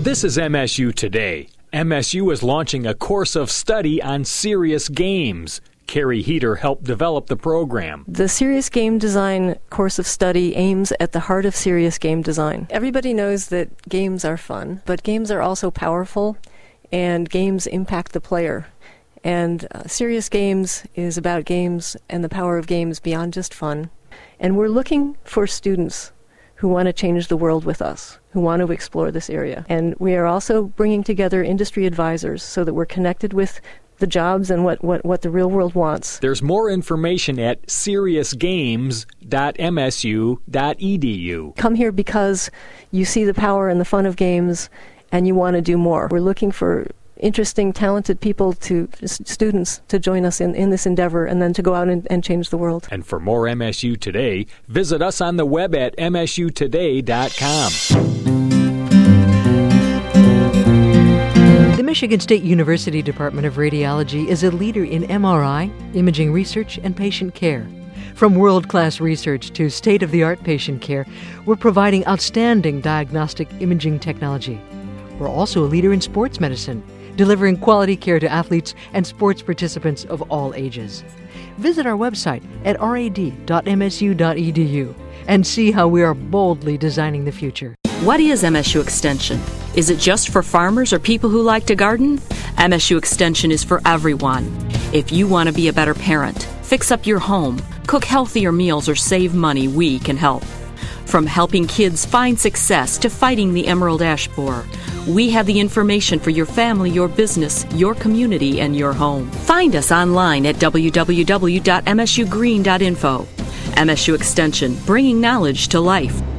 This is MSU Today. MSU is launching a course of study on serious games. Carrie Heater helped develop the program. The Serious Game Design course of study aims at the heart of serious game design. Everybody knows that games are fun, but games are also powerful, and games impact the player. And Serious Games is about games and the power of games beyond just fun. And we're looking for students who want to change the world with us, who want to explore this area. And we are also bringing together industry advisors so that we're connected with the jobs and what the real world wants. There's more information at seriousgames.msu.edu. Come here because you see the power and the fun of games and you want to do more. We're looking for interesting, talented people, students, to join us in this endeavor and then to go out and change the world. And for more MSU Today, visit us on the web at msutoday.com. The Michigan State University Department of Radiology is a leader in MRI, imaging research, and patient care. From world-class research to state-of-the-art patient care, we're providing outstanding diagnostic imaging technology. We're also a leader in sports medicine, delivering quality care to athletes and sports participants of all ages. Visit our website at rad.msu.edu and see how we are boldly designing the future. What is MSU Extension? Is it just for farmers or people who like to garden? MSU Extension is for everyone. If you want to be a better parent, fix up your home, cook healthier meals, or save money, we can help. From helping kids find success to fighting the emerald ash borer, we have the information for your family, your business, your community, and your home. Find us online at www.msugreen.info. MSU Extension, bringing knowledge to life.